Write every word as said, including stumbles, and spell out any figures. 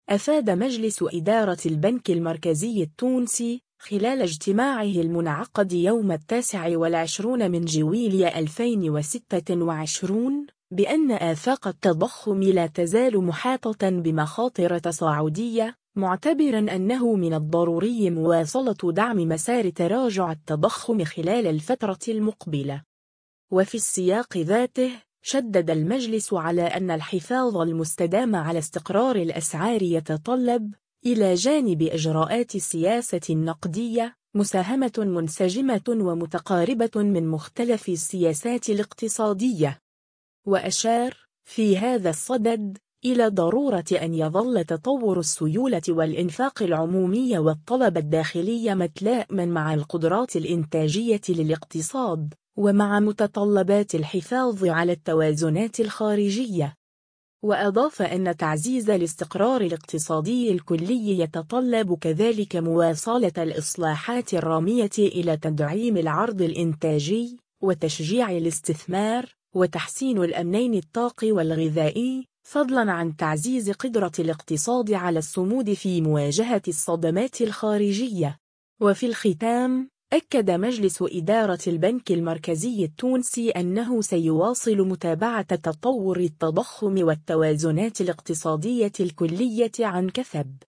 أفاد مجلس إدارة البنك المركزي التونسي خلال اجتماعه المنعقد يوم التاسع والعشرون من جويلية ألفين وستة وعشرين بأن آفاق التضخم لا تزال محاطة بمخاطر تصاعدية، معتبراً أنه من الضروري مواصلة دعم مسار تراجع التضخم خلال الفترة المقبلة. وفي السياق ذاته، شدد المجلس على أن الحفاظ المستدام على استقرار الأسعار يتطلب، إلى جانب إجراءات السياسة النقدية، مساهمة منسجمة ومتقاربة من مختلف السياسات الاقتصادية. وأشار في هذا الصدد إلى ضرورة أن يظل تطور السيولة والإنفاق العمومي والطلب الداخلي متلائما مع القدرات الإنتاجية للاقتصاد، ومع متطلبات الحفاظ على التوازنات الخارجية. وأضاف أن تعزيز الاستقرار الاقتصادي الكلي يتطلب كذلك مواصلة الإصلاحات الرامية إلى تدعيم العرض الإنتاجي، وتشجيع الاستثمار، وتحسين الأمنين الطاقي والغذائي، فضلاً عن تعزيز قدرة الاقتصاد على الصمود في مواجهة الصدمات الخارجية. وفي الختام، أكد مجلس إدارة البنك المركزي التونسي أنه سيواصل متابعة تطور التضخم والتوازنات الاقتصادية الكلية عن كثب.